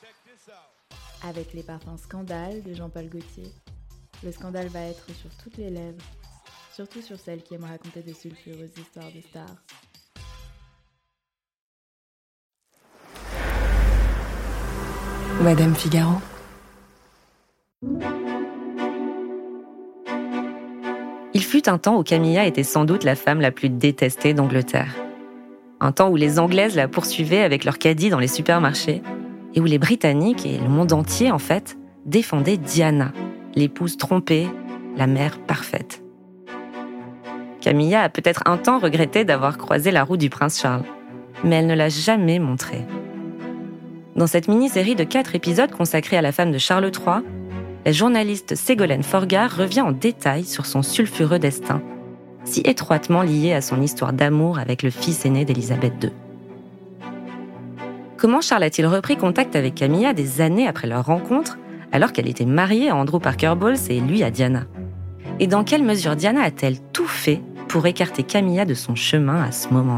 Avec les parfums Scandale de Jean-Paul Gaultier, le scandale va être sur toutes les lèvres, surtout sur celles qui aiment raconter de sulfureuses histoires de stars. Madame Figaro. Il fut un temps où Camilla était sans doute la femme la plus détestée d'Angleterre. Un temps où les Anglaises la poursuivaient avec leurs caddies dans les supermarchés et où les Britanniques et le monde entier, en fait, défendaient Diana, l'épouse trompée, la mère parfaite. Camilla a peut-être un temps regretté d'avoir croisé la route du prince Charles, mais elle ne l'a jamais montré. Dans cette mini-série de 4 épisodes consacrés à la femme de Charles III, la journaliste Ségolène Forgard revient en détail sur son sulfureux destin, si étroitement lié à son histoire d'amour avec le fils aîné d'Élisabeth II. Comment Charles a-t-il repris contact avec Camilla des années après leur rencontre, alors qu'elle était mariée à Andrew Parker Bowles et lui à Diana ? Et dans quelle mesure Diana a-t-elle tout fait pour écarter Camilla de son chemin à ce moment-là ?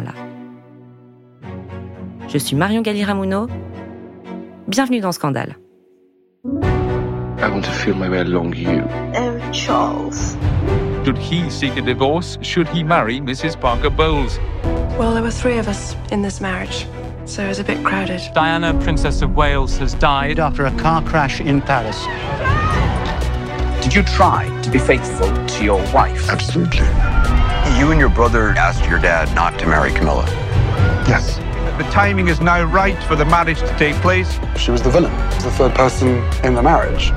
Je suis Marion Galli-Ramuno. Bienvenue dans Scandale. I want to feel my way along you. Oh, Charles. Should he seek a divorce? Should he marry Mrs. Parker Bowles? Well, there were 3 of us in this marriage, so it was a bit crowded. Diana, Princess of Wales, has died after a car crash in Paris. Did you try to be faithful to your wife? Absolutely. You and your brother asked your dad not to marry Camilla. Yes. The timing is now right for the marriage to take place. She was the villain, the third person in the marriage.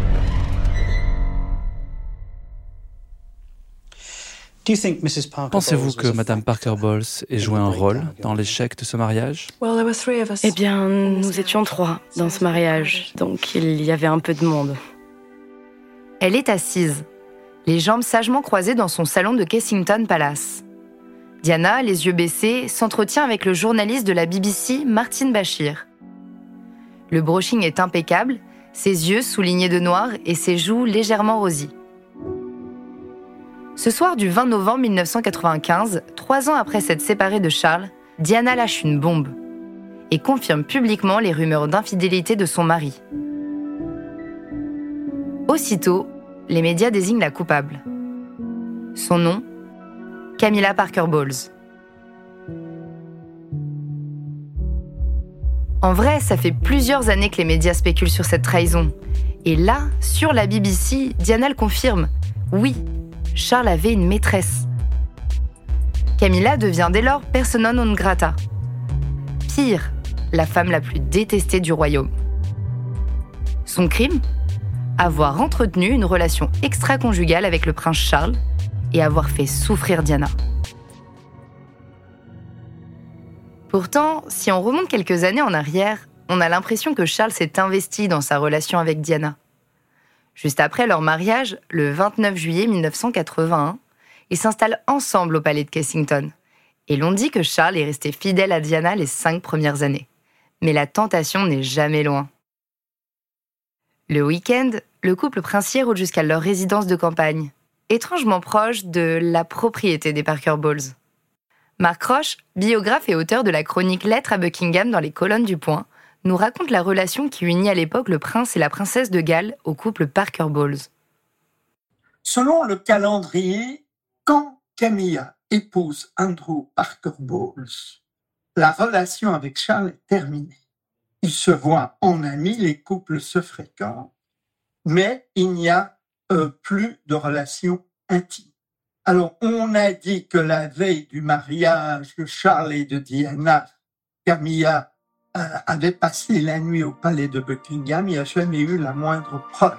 Pensez-vous que Madame Parker Bowles ait joué un rôle dans l'échec de ce mariage ? Eh bien, nous étions 3 dans ce mariage, donc il y avait un peu de monde. Elle est assise, les jambes sagement croisées dans son salon de Kensington Palace. Diana, les yeux baissés, s'entretient avec le journaliste de la BBC, Martin Bashir. Le brushing est impeccable, ses yeux soulignés de noir et ses joues légèrement rosies. Ce soir du 20 novembre 1995, 3 ans après s'être séparée de Charles, Diana lâche une bombe et confirme publiquement les rumeurs d'infidélité de son mari. Aussitôt, les médias désignent la coupable. Son nom, Camilla Parker Bowles. En vrai, ça fait plusieurs années que les médias spéculent sur cette trahison. Et là, sur la BBC, Diana le confirme. Oui, Charles avait une maîtresse. Camilla devient dès lors persona non grata. Pire, la femme la plus détestée du royaume. Son crime ? Avoir entretenu une relation extra-conjugale avec le prince Charles et avoir fait souffrir Diana. Pourtant, si on remonte quelques années en arrière, on a l'impression que Charles s'est investi dans sa relation avec Diana. Juste après leur mariage, le 29 juillet 1981, ils s'installent ensemble au palais de Kensington. Et l'on dit que Charles est resté fidèle à Diana les 5 premières années. Mais la tentation n'est jamais loin. Le week-end, le couple princier roule jusqu'à leur résidence de campagne, étrangement proche de la propriété des Parker Bowles. Mark Roche, biographe et auteur de la chronique Lettres à Buckingham dans les colonnes du Point, nous raconte la relation qui unit à l'époque le prince et la princesse de Galles au couple Parker Bowles. Selon le calendrier, quand Camilla épouse Andrew Parker Bowles, la relation avec Charles est terminée. Ils se voient en amis, les couples se fréquentent, mais il n'y a plus de relation intime. Alors, on a dit que la veille du mariage de Charles et de Diana, Camilla avait passé la nuit au palais de Buckingham. Il n'y a jamais eu la moindre preuve.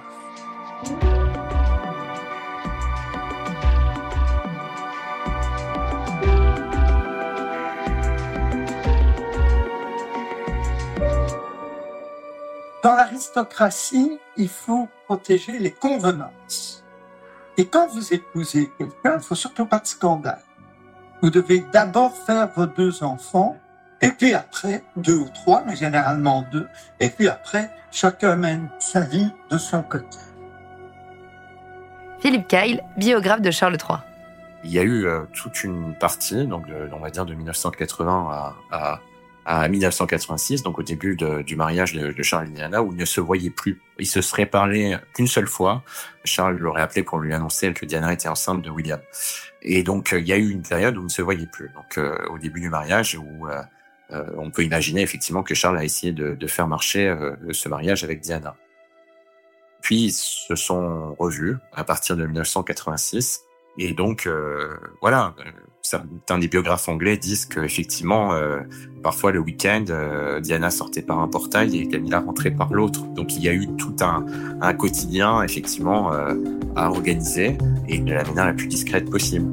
Dans l'aristocratie, il faut protéger les convenances. Et quand vous épousez quelqu'un, il ne faut surtout pas de scandale. Vous devez d'abord faire vos 2 enfants, et puis après, 2 ou 3, mais généralement 2, et puis après, chacun mène sa vie de son côté. Philippe Kyle, biographe de Charles III. Il y a eu toute une partie, donc on va dire de 1980 à à 1986, donc au début du mariage de Charles et Diana, où ils ne se voyaient plus. Ils se seraient parlé qu'une seule fois. Charles l'aurait appelé pour lui annoncer que Diana était enceinte de William. Et donc, il y a eu une période où ils ne se voyaient plus. Donc, au début du mariage, où on peut imaginer effectivement que Charles a essayé de faire marcher ce mariage avec Diana. Puis, ils se sont revus à partir de 1986. Et donc, voilà, certains des biographes anglais disent qu'effectivement, parfois le week-end, Diana sortait par un portail et Camilla rentrait par l'autre. Donc, il y a eu tout un quotidien, effectivement, à organiser et de la manière la plus discrète possible.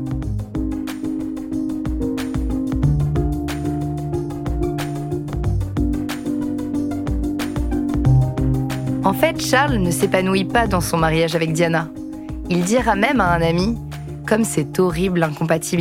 En fait, Charles ne s'épanouit pas dans son mariage avec Diana. Il dira même à un ami « comme c'est horrible l'incompatibilité ».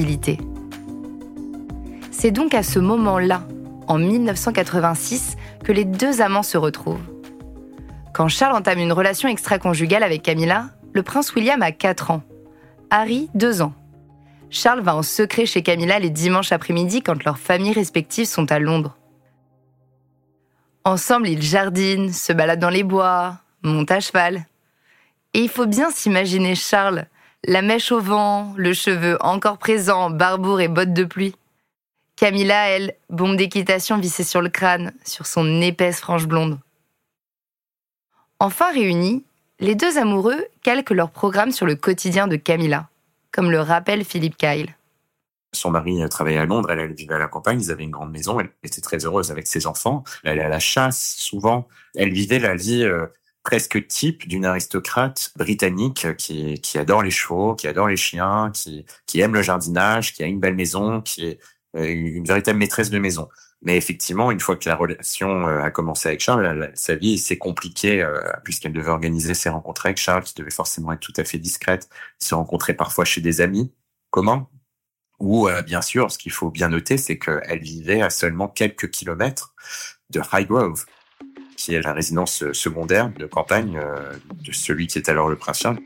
C'est donc à ce moment-là, en 1986, que les deux amants se retrouvent. Quand Charles entame une relation extra-conjugale avec Camilla, le prince William a 4 ans, Harry 2 ans. Charles va en secret chez Camilla les dimanches après-midi quand leurs familles respectives sont à Londres. Ensemble, ils jardinent, se baladent dans les bois, montent à cheval. Et il faut bien s'imaginer Charles, la mèche au vent, le cheveu encore présent, barbour et bottes de pluie. Camilla, elle, bombe d'équitation vissée sur le crâne, sur son épaisse frange blonde. Enfin réunis, les deux amoureux calquent leur programme sur le quotidien de Camilla, comme le rappelle Philip Kyle. Son mari travaillait à Londres, elle vivait à la campagne, ils avaient une grande maison, elle était très heureuse avec ses enfants. Elle allait à la chasse, souvent. Elle vivait la vie presque type d'une aristocrate britannique qui adore les chevaux, qui adore les chiens, qui aime le jardinage, qui a une belle maison, qui est une véritable maîtresse de maison. Mais effectivement, une fois que la relation a commencé avec Charles, sa vie s'est compliquée puisqu'elle devait organiser ses rencontres avec Charles, qui devait forcément être tout à fait discrète, se rencontrer parfois chez des amis communs. Ou bien sûr, ce qu'il faut bien noter, c'est qu'elle vivait à seulement quelques kilomètres de Highgrove, qui est la résidence secondaire de campagne de celui qui est alors le prince Charles.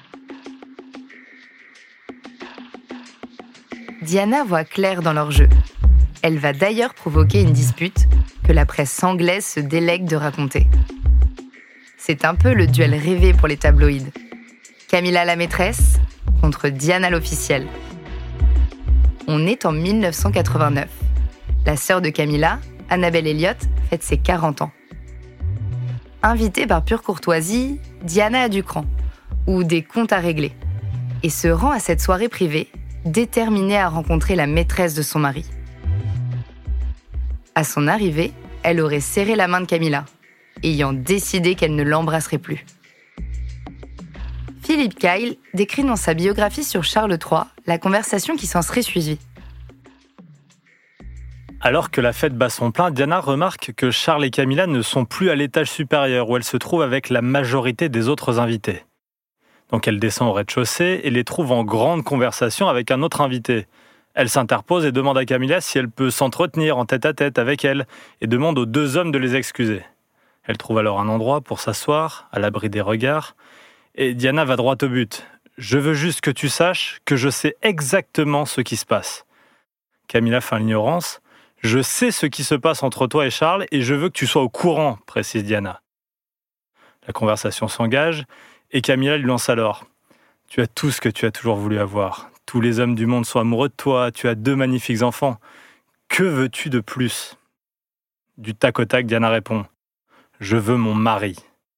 Diana voit clair dans leur jeu. Elle va d'ailleurs provoquer une dispute que la presse anglaise se délègue de raconter. C'est un peu le duel rêvé pour les tabloïds. Camilla la maîtresse contre Diana l'officielle. On est en 1989. La sœur de Camilla, Annabel Elliot, fête ses 40 ans. Invitée par pure courtoisie, Diana a du cran, ou des comptes à régler, et se rend à cette soirée privée, déterminée à rencontrer la maîtresse de son mari. À son arrivée, elle aurait serré la main de Camilla, ayant décidé qu'elle ne l'embrasserait plus. Philip Kyle décrit dans sa biographie sur Charles III la conversation qui s'en serait suivie. Alors que la fête bat son plein, Diana remarque que Charles et Camilla ne sont plus à l'étage supérieur où elle se trouve avec la majorité des autres invités. Donc elle descend au rez-de-chaussée et les trouve en grande conversation avec un autre invité. Elle s'interpose et demande à Camilla si elle peut s'entretenir en tête-à-tête avec elle et demande aux deux hommes de les excuser. Elle trouve alors un endroit pour s'asseoir, à l'abri des regards. Et Diana va droit au but. « Je veux juste que tu saches que je sais exactement ce qui se passe. » Camilla feint l'ignorance. « Je sais ce qui se passe entre toi et Charles et je veux que tu sois au courant, » précise Diana. La conversation s'engage et Camilla lui lance alors. « Tu as tout ce que tu as toujours voulu avoir. Tous les hommes du monde sont amoureux de toi. Tu as 2 magnifiques enfants. Que veux-tu de plus ?» Du tac au tac, Diana répond. « Je veux mon mari. »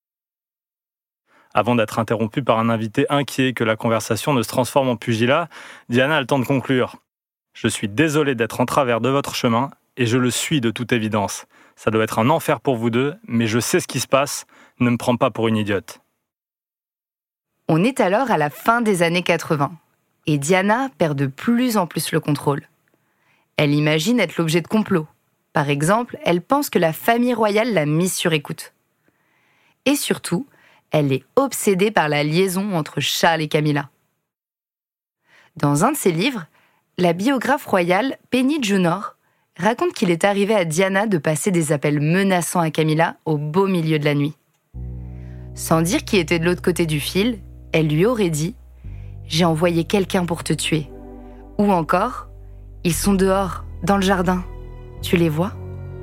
Avant d'être interrompue par un invité inquiet que la conversation ne se transforme en pugilat, Diana a le temps de conclure. « Je suis désolée d'être en travers de votre chemin, et je le suis de toute évidence. Ça doit être un enfer pour vous deux, mais je sais ce qui se passe, ne me prends pas pour une idiote. » On est alors à la fin des années 80, et Diana perd de plus en plus le contrôle. Elle imagine être l'objet de complots. Par exemple, elle pense que la famille royale l'a mise sur écoute. Et surtout, elle est obsédée par la liaison entre Charles et Camilla. Dans un de ses livres, la biographe royale Penny Junor raconte qu'il est arrivé à Diana de passer des appels menaçants à Camilla au beau milieu de la nuit. Sans dire qui était de l'autre côté du fil, elle lui aurait dit « J'ai envoyé quelqu'un pour te tuer » ou encore « Ils sont dehors, dans le jardin ». Tu les vois ?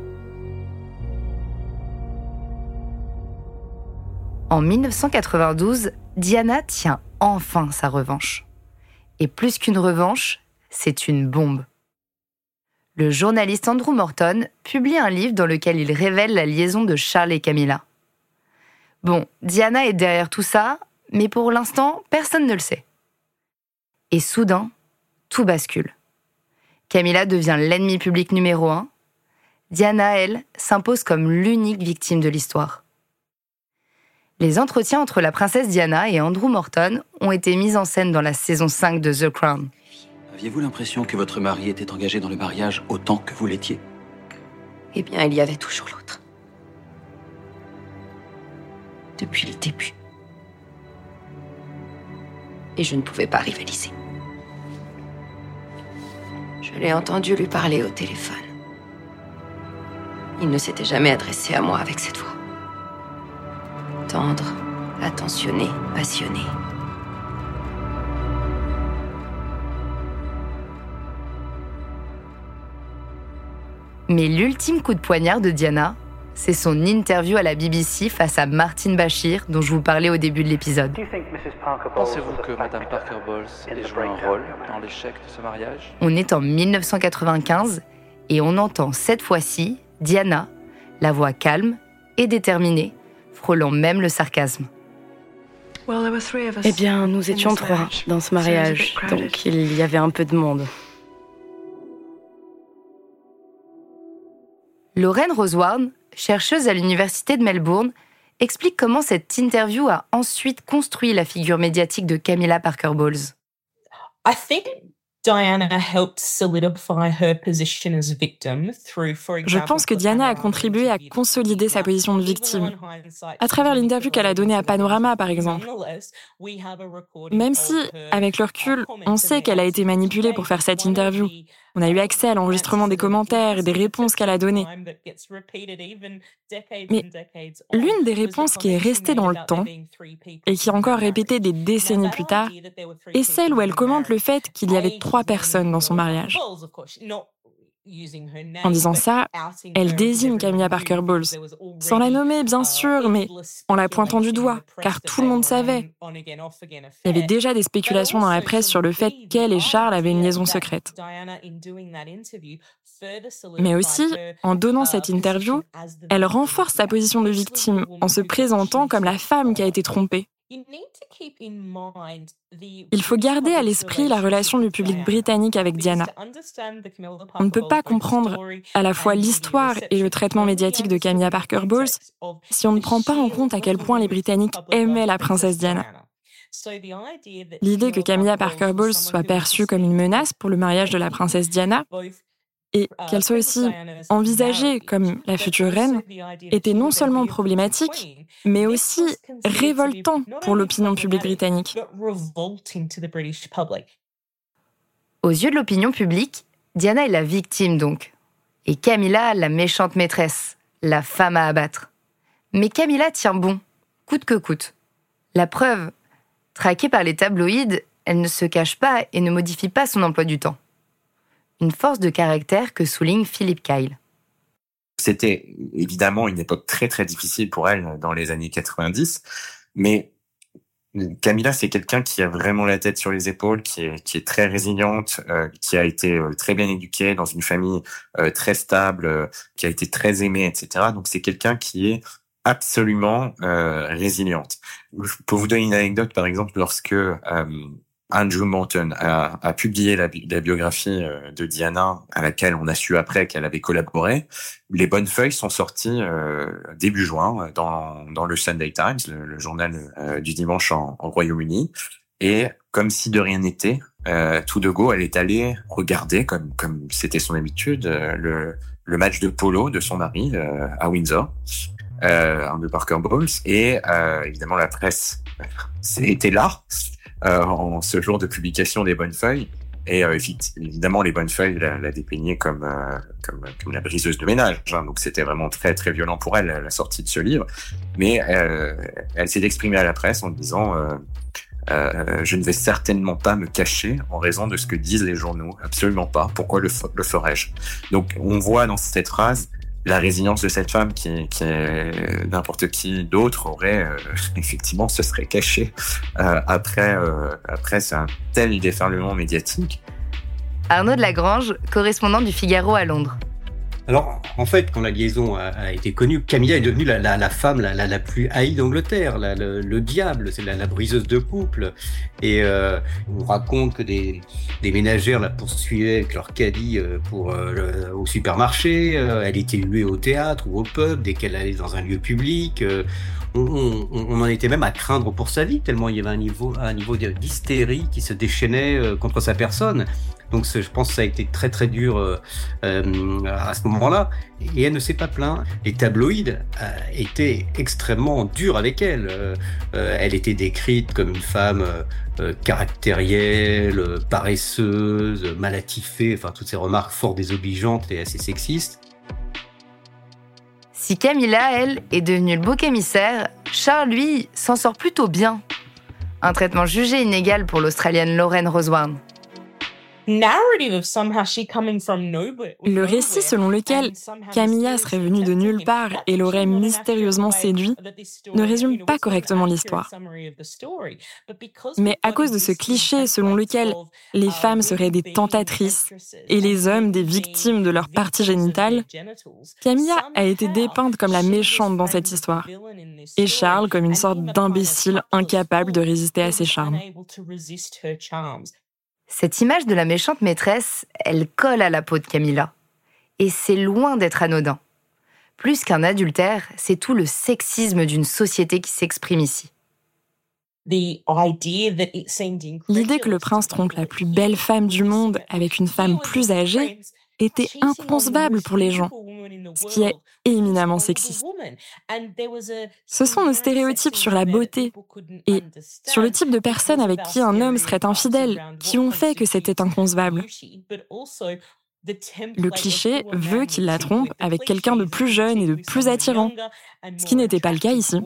En 1992, Diana tient enfin sa revanche. Et plus qu'une revanche, c'est une bombe. Le journaliste Andrew Morton publie un livre dans lequel il révèle la liaison de Charles et Camilla. Bon, Diana est derrière tout ça, mais pour l'instant, personne ne le sait. Et soudain, tout bascule. Camilla devient l'ennemi public numéro 1. Diana, elle, s'impose comme l'unique victime de l'histoire. Les entretiens entre la princesse Diana et Andrew Morton ont été mis en scène dans la saison 5 de The Crown. Aviez-vous l'impression que votre mari était engagé dans le mariage autant que vous l'étiez ? Eh bien, il y avait toujours l'autre. Depuis le début. Et je ne pouvais pas rivaliser. Je l'ai entendu lui parler au téléphone. Il ne s'était jamais adressé à moi avec cette voix. Tendre, attentionné, passionné. Mais l'ultime coup de poignard de Diana, c'est son interview à la BBC face à Martin Bashir, dont je vous parlais au début de l'épisode. Pensez-vous que Madame Parker Bowles ait joué un rôle dans l'échec de ce mariage ? On est en 1995 et on entend cette fois-ci Diana, la voix calme et déterminée, frôlant même le sarcasme. Eh bien, nous étions 3 dans ce mariage, donc il y avait un peu de monde. Lorraine Rosewarne, chercheuse à l'université de Melbourne, explique comment cette interview a ensuite construit la figure médiatique de Camilla Parker Bowles. Je pense que Diana a contribué à consolider sa position de victime, à travers l'interview qu'elle a donnée à Panorama, par exemple. Même si, avec le recul, on sait qu'elle a été manipulée pour faire cette interview. On a eu accès à l'enregistrement des commentaires et des réponses qu'elle a données. Mais l'une des réponses qui est restée dans le temps, et qui est encore répétée des décennies plus tard, est celle où elle commente le fait qu'il y avait 3 personnes dans son mariage. En disant ça, elle désigne Camilla Parker Bowles, sans la nommer bien sûr, mais en la pointant du doigt, car tout le monde savait. Il y avait déjà des spéculations dans la presse sur le fait qu'elle et Charles avaient une liaison secrète. Mais aussi, en donnant cette interview, elle renforce sa position de victime en se présentant comme la femme qui a été trompée. Il faut garder à l'esprit la relation du public britannique avec Diana. On ne peut pas comprendre à la fois l'histoire et le traitement médiatique de Camilla Parker Bowles si on ne prend pas en compte à quel point les Britanniques aimaient la princesse Diana. L'idée que Camilla Parker Bowles soit perçue comme une menace pour le mariage de la princesse Diana et qu'elle soit aussi envisagée comme la future reine était non seulement problématique, mais aussi révoltant pour l'opinion publique britannique. Aux yeux de l'opinion publique, Diana est la victime donc, et Camilla la méchante maîtresse, la femme à abattre. Mais Camilla tient bon, coûte que coûte. La preuve, traquée par les tabloïds, elle ne se cache pas et ne modifie pas son emploi du temps. Une force de caractère que souligne Philip Kyle. C'était évidemment une époque très très difficile pour elle dans les années 90, mais Camilla, c'est quelqu'un qui a vraiment la tête sur les épaules, qui est très résiliente, qui a été très bien éduquée dans une famille très stable, qui a été très aimée, etc. Donc c'est quelqu'un qui est absolument résiliente. Pour vous donner une anecdote, par exemple, lorsque Andrew Morton a publié la biographie de Diana, à laquelle on a su après qu'elle avait collaboré. Les bonnes feuilles sont sorties début juin dans le Sunday Times, le journal du dimanche en Royaume-Uni. Et comme si de rien n'était, tout de go, elle est allée regarder, comme c'était son habitude, le match de polo de son mari à Windsor, de Parker Bowles. Et évidemment, la presse était là. En ce jour de publication des bonnes feuilles, et évidemment les bonnes feuilles la dépeignaient comme la briseuse de ménage, hein. Donc c'était vraiment très très violent pour elle la sortie de ce livre, mais elle s'est exprimée à la presse en disant Je ne vais certainement pas me cacher en raison de ce que disent les journaux. Absolument pas. Pourquoi le ferais-je? Donc, on voit dans cette phrase la résilience de cette femme qui est n'importe qui d'autre aurait effectivement se serait caché après c'est un tel déferlement médiatique. Arnaud de Lagrange, correspondant du Figaro à Londres. Alors, en fait, quand la liaison a été connue, Camilla est devenue la femme la plus haïe d'Angleterre, le diable, c'est la briseuse de couple. Et on raconte que des ménagères la poursuivaient avec leur caddie au supermarché. Elle était huée au théâtre ou au pub dès qu'elle allait dans un lieu public. On en était même à craindre pour sa vie, tellement il y avait un niveau d'hystérie qui se déchaînait contre sa personne. Donc je pense que ça a été très très dur à ce moment-là. Et elle ne s'est pas plainte. Les tabloïds étaient extrêmement durs avec elle. Elle était décrite comme une femme caractérielle, paresseuse, mal attifée, enfin toutes ces remarques fort désobligeantes et assez sexistes. Si Camilla, elle, est devenue le bouc émissaire, Charles, lui, s'en sort plutôt bien. Un traitement jugé inégal pour l'Australienne Lauren Rosewarne. Le récit selon lequel Camilla serait venue de nulle part et l'aurait mystérieusement séduit ne résume pas correctement l'histoire. Mais à cause de ce cliché selon lequel les femmes seraient des tentatrices et les hommes des victimes de leur partie génitale, Camilla a été dépeinte comme la méchante dans cette histoire et Charles comme une sorte d'imbécile incapable de résister à ses charmes. Cette image de la méchante maîtresse, elle colle à la peau de Camilla. Et c'est loin d'être anodin. Plus qu'un adultère, c'est tout le sexisme d'une société qui s'exprime ici. L'idée que le prince trompe la plus belle femme du monde avec une femme plus âgée était inconcevable pour les gens, ce qui est éminemment sexiste. Ce sont nos stéréotypes sur la beauté et sur le type de personne avec qui un homme serait infidèle qui ont fait que c'était inconcevable. Le cliché veut qu'il la trompe avec quelqu'un de plus jeune et de plus attirant, ce qui n'était pas le cas ici.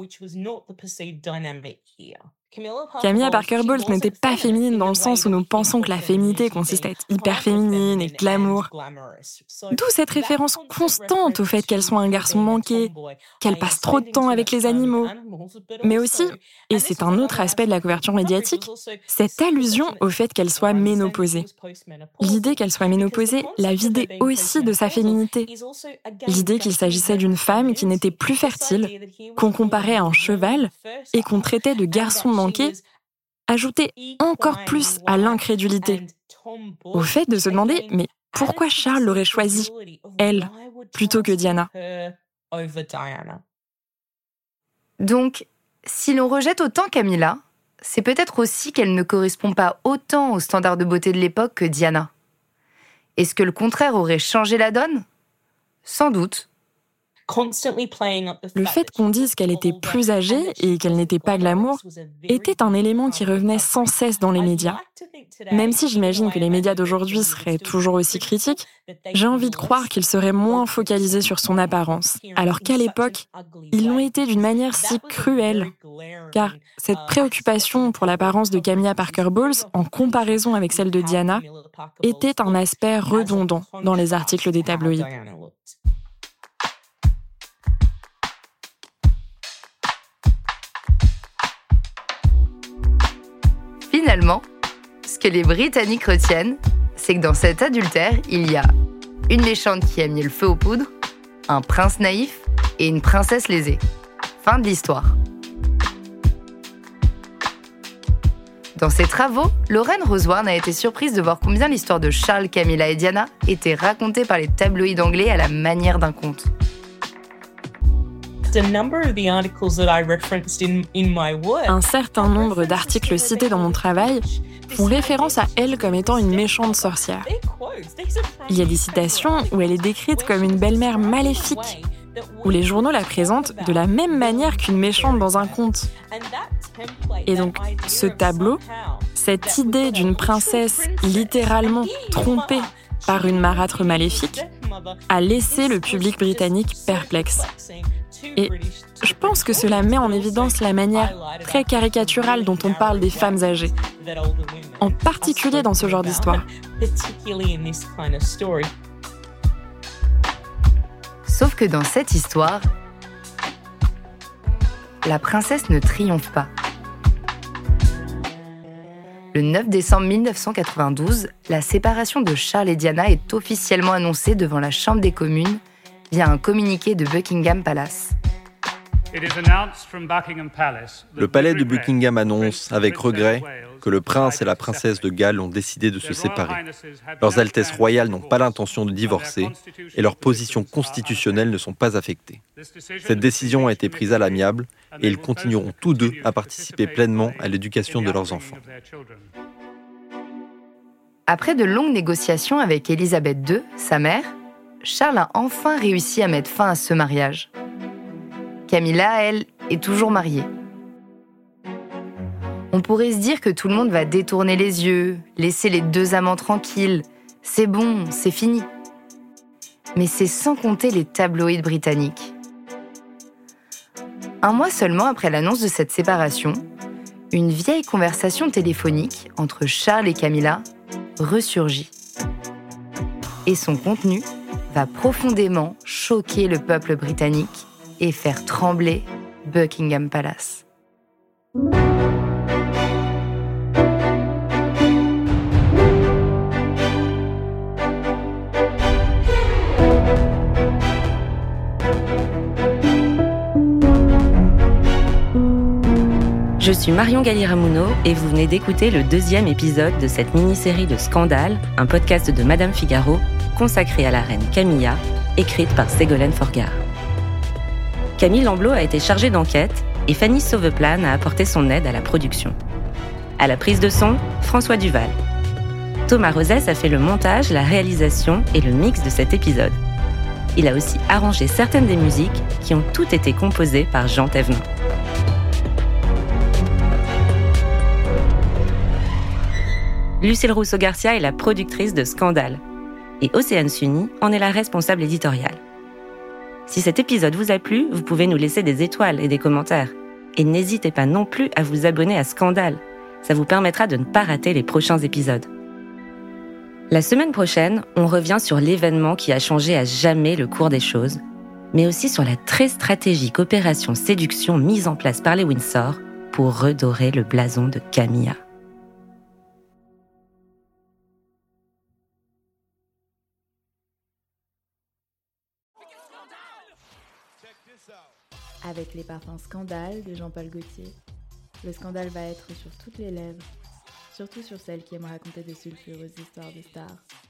Camilla Parker Bowles n'était pas féminine dans le sens où nous pensons que la féminité consiste à être hyper féminine et glamour. D'où cette référence constante au fait qu'elle soit un garçon manqué, qu'elle passe trop de temps avec les animaux. Mais aussi, et c'est un autre aspect de la couverture médiatique, cette allusion au fait qu'elle soit ménopausée. L'idée qu'elle soit ménopausée la vidait aussi de sa féminité. L'idée qu'il s'agissait d'une femme qui n'était plus fertile, qu'on comparait à un cheval et qu'on traitait de garçon manqué, ajoutait encore plus à l'incrédulité. Au fait de se demander, mais pourquoi Charles l'aurait choisie, elle, plutôt que Diana? Donc, si l'on rejette autant Camilla, c'est peut-être aussi qu'elle ne correspond pas autant aux standards de beauté de l'époque que Diana. Est-ce que le contraire aurait changé la donne? Sans doute. Le fait qu'on dise qu'elle était plus âgée et qu'elle n'était pas glamour était un élément qui revenait sans cesse dans les médias. Même si j'imagine que les médias d'aujourd'hui seraient toujours aussi critiques, j'ai envie de croire qu'ils seraient moins focalisés sur son apparence, alors qu'à l'époque, ils l'ont été d'une manière si cruelle. Car cette préoccupation pour l'apparence de Camilla Parker Bowles, en comparaison avec celle de Diana, était un aspect redondant dans les articles des tabloïds. Finalement, ce que les Britanniques retiennent, c'est que dans cet adultère, il y a une méchante qui a mis le feu aux poudres, un prince naïf et une princesse lésée. Fin de l'histoire. Dans ses travaux, Lauren Rosewarne a été surprise de voir combien l'histoire de Charles, Camilla et Diana était racontée par les tabloïds anglais à la manière d'un conte. Un certain nombre d'articles cités dans mon travail font référence à elle comme étant une méchante sorcière. Il y a des citations où elle est décrite comme une belle-mère maléfique, où les journaux la présentent de la même manière qu'une méchante dans un conte. Et donc, ce tableau, cette idée d'une princesse littéralement trompée par une marâtre maléfique, a laissé le public britannique perplexe. Et je pense que cela met en évidence la manière très caricaturale dont on parle des femmes âgées, en particulier dans ce genre d'histoire. Sauf que dans cette histoire, la princesse ne triomphe pas. Le 9 décembre 1992, la séparation de Charles et Diana est officiellement annoncée devant la Chambre des communes via un communiqué de Buckingham Palace. Le palais de Buckingham annonce, avec regret, que le prince et la princesse de Galles ont décidé de se séparer. Leurs Altesses royales n'ont pas l'intention de divorcer et leurs positions constitutionnelles ne sont pas affectées. Cette décision a été prise à l'amiable et ils continueront tous deux à participer pleinement à l'éducation de leurs enfants. Après de longues négociations avec Élisabeth II, sa mère, Charles a enfin réussi à mettre fin à ce mariage. Camilla, elle, est toujours mariée. On pourrait se dire que tout le monde va détourner les yeux, laisser les deux amants tranquilles. C'est bon, c'est fini. Mais c'est sans compter les tabloïds britanniques. Un mois seulement après l'annonce de cette séparation, une vieille conversation téléphonique entre Charles et Camilla ressurgit. Et son contenu va profondément choquer le peuple britannique et faire trembler Buckingham Palace. Je suis Marion Galli-Ramuno et vous venez d'écouter le 2e épisode de cette mini-série de Scandale, un podcast de Madame Figaro consacré à la reine Camilla, écrite par Ségolène Forgard. Camille Lamblot a été chargée d'enquête et Fanny Sauveplane a apporté son aide à la production. À la prise de son, François Duval. Thomas Rosès a fait le montage, la réalisation et le mix de cet épisode. Il a aussi arrangé certaines des musiques qui ont toutes été composées par Jean Thévenin. Lucille Rousseau-Garcia est la productrice de Scandale et Océane Sunny en est la responsable éditoriale. Si cet épisode vous a plu, vous pouvez nous laisser des étoiles et des commentaires. Et n'hésitez pas non plus à vous abonner à Scandale. Ça vous permettra de ne pas rater les prochains épisodes. La semaine prochaine, on revient sur l'événement qui a changé à jamais le cours des choses, mais aussi sur la très stratégique opération séduction mise en place par les Windsor pour redorer le blason de Camilla. Avec les parfums Scandale de Jean-Paul Gaultier, le scandale va être sur toutes les lèvres, surtout sur celles qui aiment raconter de sulfureuses histoires de stars.